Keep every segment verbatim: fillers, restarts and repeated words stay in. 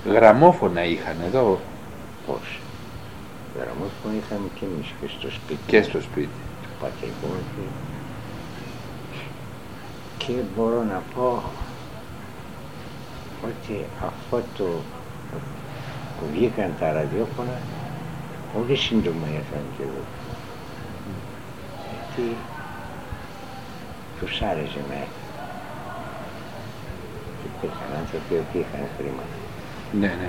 Γραμμόφωνα είχαν εδώ? Πώς? Γραμμόφωνα είχαμε και εμείς και στο σπίτι. Και στο σπίτι. Του πατρικού. Και μπορώ να πω ότι αυτό το που βγήκαν τα ραδιόφωνα πολύ σύντομα ήρθαν και εδώ. Γιατί τους άρεσε να έρθει. Υπήρχαν άνθρωποι που είχαν χρήματα. Ναι, ναι.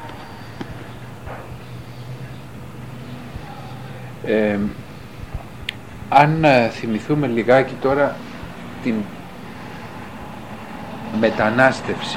Ε, αν θυμηθούμε λιγάκι τώρα την μετανάστευση.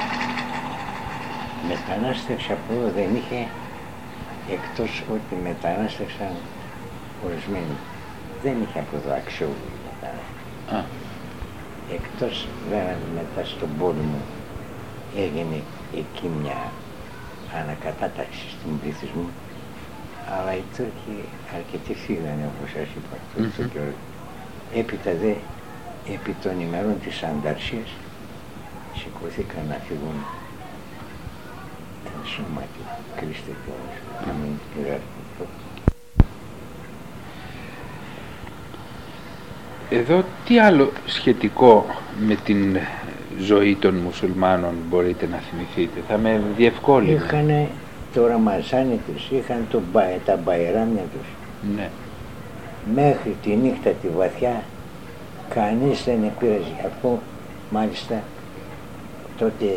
Μετανάστευση από εδώ δεν είχε, εκτός ότι μετανάστευσαν ορισμένοι. Δεν είχε από εδώ αξιόλογη μετανάστευση. Εκτός βέβαια μετά στον πόλεμο έγινε εκεί μια ανακατάταξη στον πληθυσμό, αλλά οι Τούρκοι αρκετοί φύγανε, όπως σας είπα. Mm-hmm. Έπειτα δε, επί των ημερών της Ανταρσίας, σηκωθήκαν να φύγουν εν σώματι, Κρίστε κιόλας, να μην πειράζουν. Εδώ τι άλλο σχετικό με την ζωή των μουσουλμάνων μπορείτε να θυμηθείτε? Θα με διευκόλυνε. Είχανε το Ραμαζάνι τους, είχαν το, τα μπαϊράμια τους. Ναι. Μέχρι τη νύχτα τη βαθιά κανείς δεν επήραζε. Αυτό μάλιστα τότε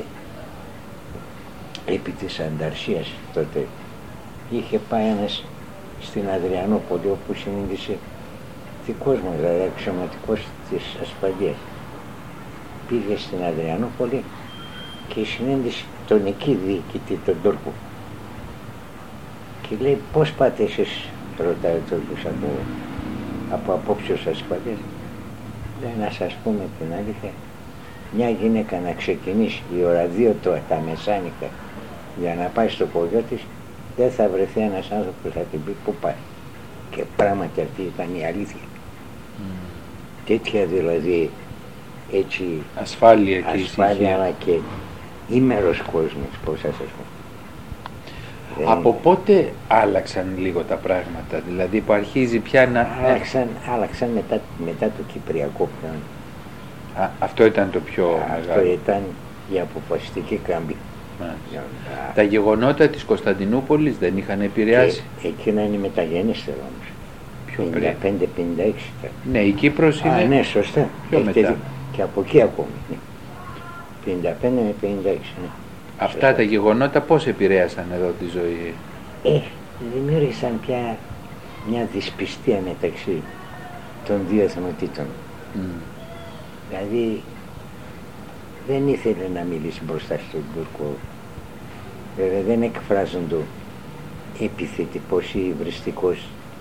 επί της Ανταρσίας τότε είχε πάει ένας στην Αδριανούπολη όπου συνήθισε δικός μου, δηλαδή αξιωματικός της Ασπαντίας. Πήγε στην Αδριανούπολη και συνέντησε τον εκεί διοικητή, τον Τούρκο. Και λέει, πώς πάτε εσείς, ρωτάει ο Τούρκος από, από απόψεως Ασπαντίας. Λέει, να σας πούμε την αλήθεια, μια γυναίκα να ξεκινήσει η ώρα δύο το, τα μεσάνυχτα για να πάει στο χωριό της, δεν θα βρεθεί ένας άνθρωπος που θα την πει που πάει. Και πράγματι αυτή ήταν η αλήθεια. Mm. Τέτοια δηλαδή έτσι ασφάλεια, ασφάλεια αλλά και ήμερος κόσμος, πώς θα σας πω. Από δεν... πότε άλλαξαν λίγο τα πράγματα, δηλαδή που αρχίζει πια να... Άλλαξαν, άλλαξαν μετά, μετά το Κυπριακό πλέον. Α, αυτό ήταν το πιο αυτό μεγάλο. Ήταν η αποφασιστική κάμπη. Για, τα... τα γεγονότα της Κωνσταντινούπολης δεν είχαν επηρεάσει. Και, εκείνα είναι μεταγενέστερα όμως. πενήντα πέντε πενήντα έξι. Ναι, η Κύπρος είναι... Α, ναι, σωστά. Πιο μετά. Δει... Και από εκεί ακόμη. Ναι. πενήντα πέντε με πενήντα έξι. Ναι. Αυτά σωστά. Τα γεγονότα πώς επηρέασαν εδώ τη ζωή? Ε, δημιούργησαν πια μια δυσπιστία μεταξύ των δύο εθνοτήτων. Mm. Δηλαδή δεν ήθελε να μιλήσει μπροστά στον Τούρκο. Βέβαια δεν εκφράζονται επιθετικός ή υβριστικός.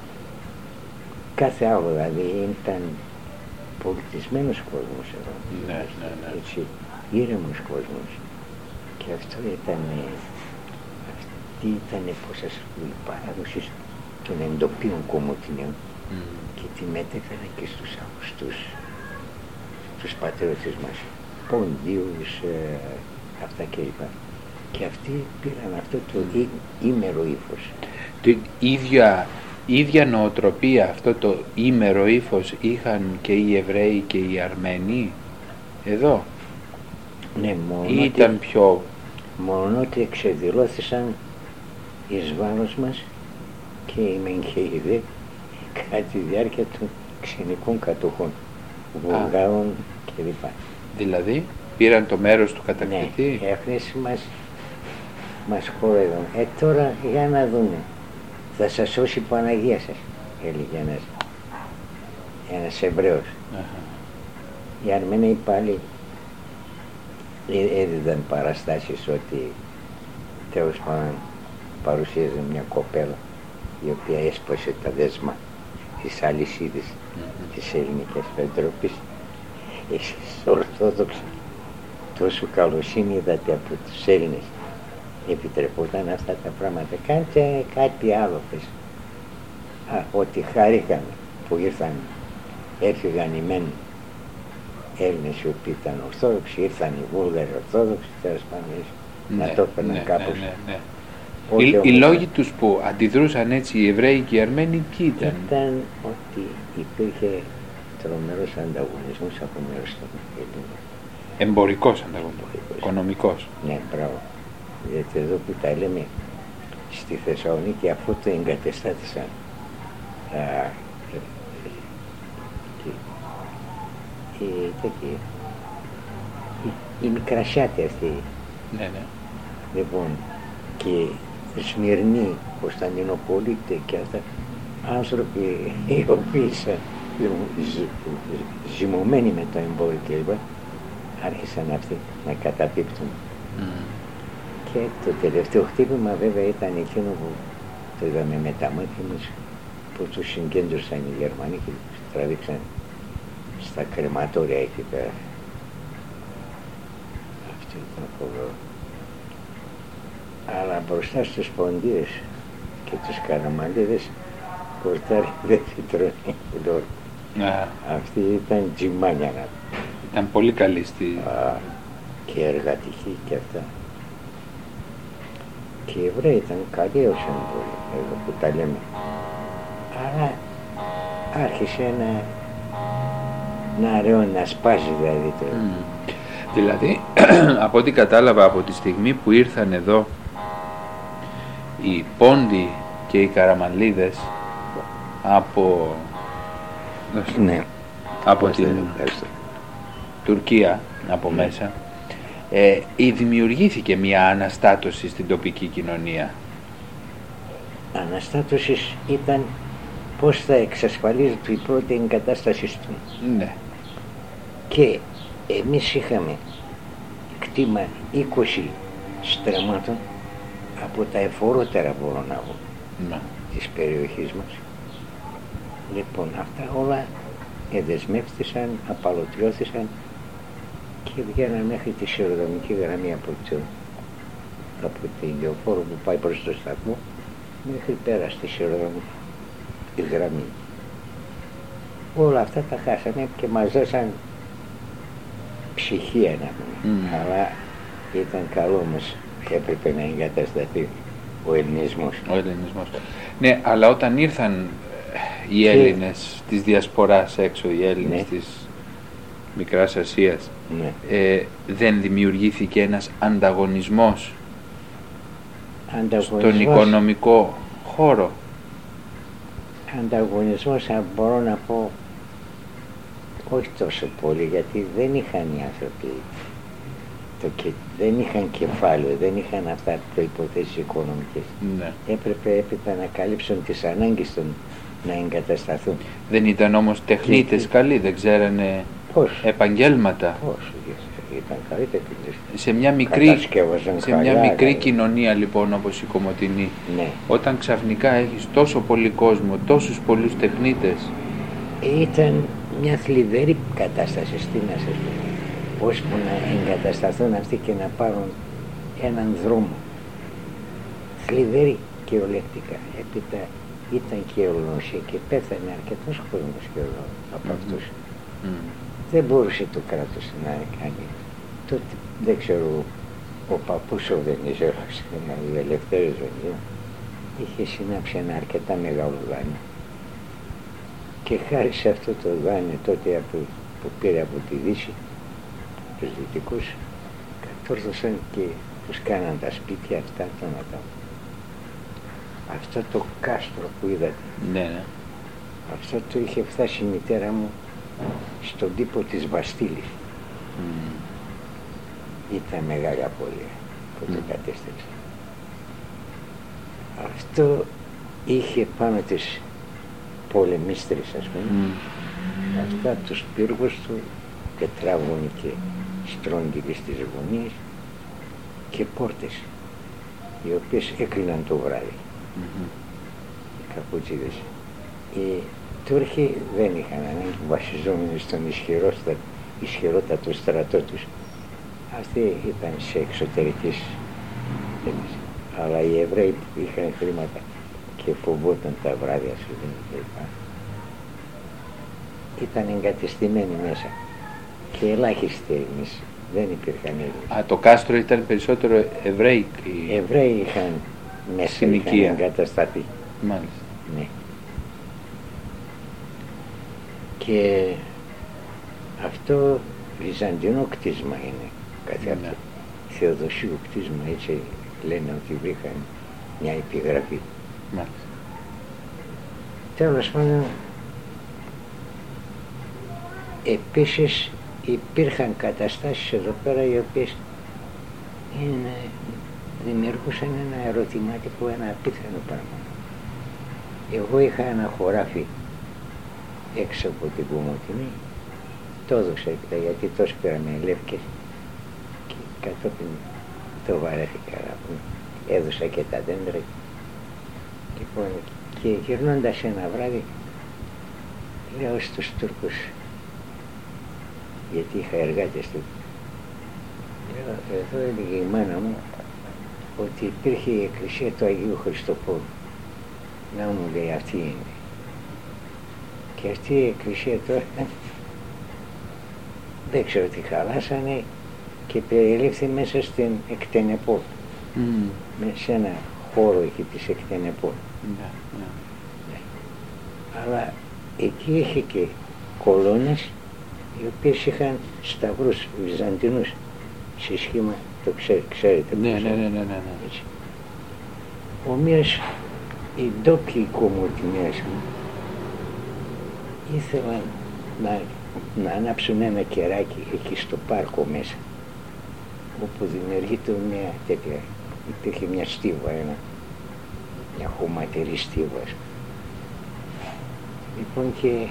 Κάθε άλλο, δηλαδή ήταν πολιτισμένος κόσμος εδώ. Ναι, ναι, ναι. Έτσι, ήρεμος κόσμος. Και αυτό ήταν, αυτή ήταν, πώς σας πω, η παράδοση των εντοπίων κομμωτινιών mm. και τη μετέφερε και στους άλλους, τους, τους πατριώτες μας. Ποντίους, ε, αυτά κλπ. Και αυτοί πήραν αυτό το mm. ήμερο ύφος. Την ίδια, ίδια νοοτροπία, αυτό το ήμερο ύφος είχαν και οι Εβραίοι και οι Αρμένοι εδώ? Ναι, μόνο ή ήταν ότι, πιο... μόνο ότι εξεδηλώθησαν εις βάρος μας και οι Μενχεϊδέ κατά τη διάρκεια των ξενικών κατοχών, Βουλγάρων κλπ. Δηλαδή πήραν το μέρος του κατακτητή. Ναι, αυτές μας, μας χόρευαν. Ε, τώρα για να δούμε. Θα σας σώσει η Παναγία σας, έλεγε ένας, ένας Εβραίος. Uh-huh. Οι Αρμένοι πάλι έδιδαν παραστάσεις ότι τέλος πάντων παρουσίαζε μια κοπέλα η οποία έσπασε τα δέσμα της αλυσίδης mm-hmm. της ελληνικής πεντροπής. Εσείς Ορθόδοξοι τόσο καλοσύνη είδατε από τους Έλληνες, επιτρεπόταν αυτά τα πράγματα? Κάντε κάτι άλλο πες. Α, ότι χαρήκαμε που ήρθαν, έφυγαν οι μεν Έλληνες οι οποίοι ήταν Ορθόδοξοι, ήρθαν οι Βούλγαροι Ορθόδοξοι, τέλος πάντων να Ναι, το έπαιρναν ναι, κάπως. ναι, ναι, ναι. Όχι Οι, οι όμως, λόγοι τους που αντιδρούσαν έτσι οι Εβραίοι και οι Αρμένοι τι ήταν? ήταν ότι υπήρχε τρομερός ανταγωνισμός από μέρος των Ελλήνων. Εμπορικός ανταγωνισμός, οικονομικός. Ναι, μπράβο. Γιατί εδώ που τα λέμε στη Θεσσαλονίκη, αφού το εγκατεστάθησαν α, ε, και, και, και, οι, οι μικρασιάτοι αυτοί, Ναι, ναι. λοιπόν, και Σμυρνή, Κωνσταντινοπολίτε και αυτά, άνθρωποι οι οποίοι ήσαν ζυμωμένοι με το εμπόριο κλπ, άρχισαν αυτοί να καταπίπτουν. Mm. Και το τελευταίο χτύπημα βέβαια ήταν εκείνο που το είδαμε με τα μάτια μας, που τους συγκέντρωσαν οι Γερμανοί και τους τραβήξαν στα κρεματόρια εκεί πέρα. Αυτό ήταν φοβερό. Αλλά μπροστά στους ποντίες και τους καραμαλίδες, κορτάρι δεν τρώνε. Αυτή ήταν τζιμάνια. Ήταν πολύ καλή στη... Α, και εργατική και αυτά. Και οι Εβραίοι ήταν καλοί ως εμπόροι, εδώ που τα λέμε. Αλλά άρχισε να, να ρεώνει, να σπάζει δηλαδή το... Mm. Δηλαδή, από ό,τι κατάλαβα από τη στιγμή που ήρθαν εδώ οι Πόντοι και οι Καραμανλίδες από, Ναι. από την Ευχαριστώ. Τουρκία, από μέσα, ε, δημιουργήθηκε μια αναστάτωση στην τοπική κοινωνία. Αναστάτωση ήταν πώς θα εξασφαλίζεται η πρώτη εγκατάσταση του. Ναι. Και εμείς είχαμε κτήμα είκοσι στρεμμάτων από τα εφορότερα, μπορώ να πω, Ναι. της περιοχής μας. Λοιπόν, αυτά όλα εδεσμεύτησαν, απαλωτριώθησαν και βγαίναν μέχρι τη σειροδρομική γραμμή από, το, από την λεωφόρο που πάει προς το σταθμό μέχρι πέρα στη σειροδρομική γραμμή. Όλα αυτά τα χάσαμε και μας δώσαν ψυχία να πούμε. Mm. Αλλά ήταν καλό όμως, έπρεπε να εγκατασταθεί ο ελληνισμός. Ο ελληνισμός. Ναι, αλλά όταν ήρθαν οι και... Έλληνες της διασποράς έξω, οι Έλληνες, ναι, της Μικράς Ασίας, ναι, ε, δεν δημιουργήθηκε ένας ανταγωνισμός, ανταγωνισμός στον οικονομικό χώρο? Ανταγωνισμός, αν μπορώ να πω, όχι τόσο πολύ, γιατί δεν είχαν οι άνθρωποι το και, δεν είχαν κεφάλαιο, δεν είχαν αυτά προϋποθέσεις οικονομικές. Ναι. Έπρεπε έπειτα να καλύψουν τις ανάγκες των να εγκατασταθούν. Δεν ήταν όμως τεχνίτες και... καλοί, δεν ξέρανε πώς? Επαγγέλματα. Πώς, ήταν καλοί τεχνίτες. Σε μια μικρή, σε μια καλά, μικρή καλά. κοινωνία λοιπόν όπως η Κομοτηνή, ναι, όταν ξαφνικά έχεις τόσο πολύ κόσμο, τόσους πολλούς τεχνίτες, ήταν μια θλιβερή κατάσταση, στην να σας πω. Πώς που να εγκατασταθούν αυτοί και να πάρουν έναν δρόμο. Θλιβερή κυριολεκτικά. Έπειτα ήταν και η ορνοσία και πέθανε αρκετός κόσμος και από mm-hmm. αυτούς. Mm. Δεν μπορούσε το κράτος να κάνει. Τότε δεν ξέρω, ο παππούς ο Βενιζέλος, ο Ελευθέριος Βενιζέλος, είχε συνάψει ένα αρκετά μεγάλο δάνειο. Και χάρη σε αυτό το δάνειο τότε από, που πήρε από τη Δύση, τους Δυτικούς, κατόρθωσαν και τους κάναν τα σπίτια αυτά των ατόμων. Αυτό το κάστρο που είδατε, ναι, ναι, αυτό το είχε φτάσει η μητέρα μου στον τύπο της Βαστίλης. Mm. Ήταν μεγάλη απώλεια που mm. το κατέστρεψε. Αυτό είχε πάνω τις πολεμίστρες, ας πούμε, mm. αυτά τους πύργους του, τετράγωνοι και στρόγγυλοι στις γωνίες και πόρτες οι οποίες έκλειναν το βράδυ. Mm-hmm. Οι καπουτσίδες. Οι Τούρκοι δεν είχαν ανάγκη, βασιζόμενοι στον ισχυρότατο στρατό τους. Αυτοί ήταν σε εξωτερικής τέτοιες. Αλλά οι Εβραίοι που είχαν χρήματα και φοβόταν τα βράδια σου κλπ. Ήταν εγκατεστημένοι μέσα. Και ελάχιστοι εμείς Δεν υπήρχαν Έλληνες. Α, το κάστρο ήταν περισσότερο Εβραίοι. Εβραίοι είχαν μέσα, είχαν εγκατασταθεί. Μάλιστα. Ναι. Και αυτό βυζαντινό κτίσμα είναι κάτι αυτό. Ναι. Θεοδοσίου κτίσμα, έτσι λένε ότι βρήκαν μια επιγραφή. Μάλιστα. Τέλος πάντων, επίσης υπήρχαν καταστάσεις εδώ πέρα οι οποίες είναι, δημιουργούσαν ένα ερωτηματικό, ένα απίθανο πράγμα. Εγώ είχα ένα χωράφι έξω από την Κομωτινή, το έδωσα έπειτα γιατί τόσο πήραμε λεύκες και κατόπιν το βαρέθηκα. Έδωσα και τα δέντρα. Λοιπόν, και γυρνώντας ένα βράδυ λέω στους Τούρκους, γιατί είχα εργάτες του, λέω, εδώ έλεγε η μάνα μου ότι υπήρχε η εκκλησία του Αγίου Χριστοπόλου. Να μου λέει, αυτή είναι. Και αυτή η εκκλησία τώρα δεν ξέρω τι χαλάσανε και περιλήφθη μέσα στην Εκτενεπόλ. Mm. Σε ένα χώρο εκεί της Εκτενεπόλ. Yeah, yeah. Ναι. Αλλά εκεί είχε και κολόνες οι οποίες είχαν σταυρούς βυζαντινούς σε σχήμα, το ξέρ, ξέρετε. Ναι, ναι, ναι, ναι, ναι. Έτσι. Ομοίως οι ντόπιοι Κομωτινές μου ήθελαν να, να ανάψουν ένα κεράκι εκεί στο πάρκο μέσα, όπου δημιουργείται μια τέτοια, υπήρχε μια στίβα, ένα, μια χωματερή στίβα. Λοιπόν, και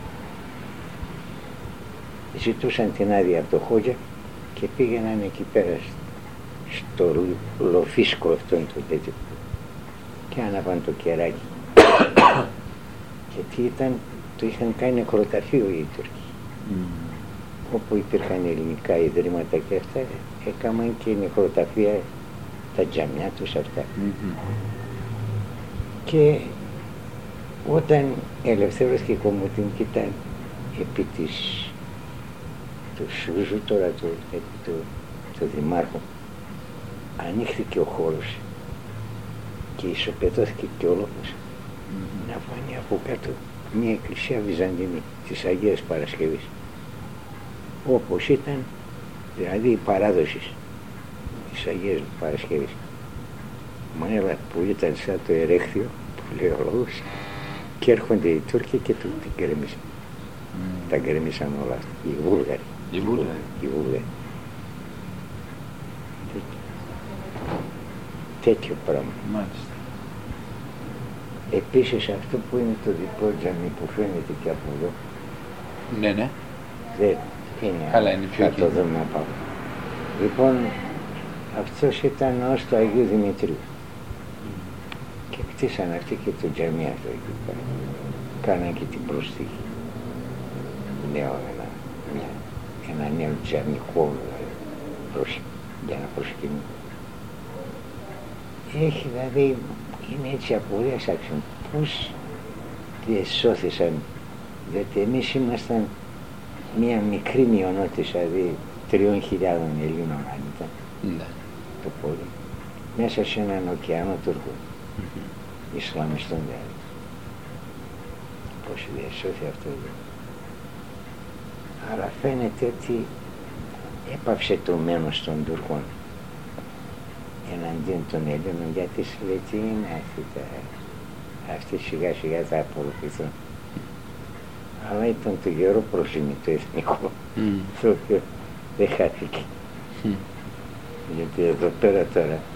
ζητούσαν την άδεια από το Χόγια και πήγαιναν εκεί πέρα στο λοφίσκο αυτόν το τέτοιο και άναβαν το κεράκι. Και τι ήταν, το είχαν κάνει νεκροταφείο οι Τούρκοι. Mm. Όπου υπήρχαν ελληνικά ιδρύματα και αυτά, έκαναν και νεκροταφεία, τα τζαμιά τους αυτά. Mm-hmm. Και όταν ελευθέρωθηκε η Κομωτινή και ήταν επί της του Σούζου τώρα, του, του, του Δημάρχου, ανοίχθηκε ο χώρος και ισοπεδώθηκε και ολόκληρος. Mm-hmm. Να φανεί από κάτω μια εκκλησία βυζαντινή της Αγίας Παρασκευής, όπως ήταν δηλαδή η παράδοση της Αγίας Παρασκευής. Μάλιστα που ήταν σαν το ερέχθιο που λέει ο λόγος, και έρχονται οι Τούρκοι και το την γκρεμίσαν. Mm. Τα γκρεμίσαν όλα αυτά, οι Βούλγαροι. Οι Βούλγαροι. Οι Βούλγαροι. Τέτοιο πράγμα. Μάλιστα. Επίσης αυτό που είναι το δικό τζαμί που φαίνεται και από εδώ. Ναι, ναι. Δεν είναι. Αλλά είναι πιο θα το δούμε από αυτό. Λοιπόν, αυτός ήταν ως του Αγίου Δημητρίου. Mm. Και κτίσαν αυτοί και το τζαμί αυτό εκεί πέρα. Κάναν και την προσθήκη. Νέο, ένα, μια, ένα νέο τζαμί χώρο για να προσκυνούν. Έχει δηλαδή, είναι έτσι απορίας άξιων, πώς διεσώθησαν, διότι εμείς ήμασταν μια μικρή μειονότητα, δηλαδή τριών χιλιάδων Ελλήνων αν ήταν, ναι. Το πόλι, μέσα σε έναν ωκεανό Τούρκο, mm-hmm. Ισλαμιστών δηλαδή. Πώς διεσώθη αυτό εδώ. Άρα φαίνεται ότι έπαυσε το μένος των Τούρκων εναντίον των Ελλήνων, γιατί σου λέει τι είναι αυτοί, τα, αυτοί σιγά σιγά θα απορροφηθούν. Αλλά ήταν το γερό προσήμι το εθνικό, mm. το οποίο δεν χάθηκε. Mm. Γιατί εδώ πέρα τώρα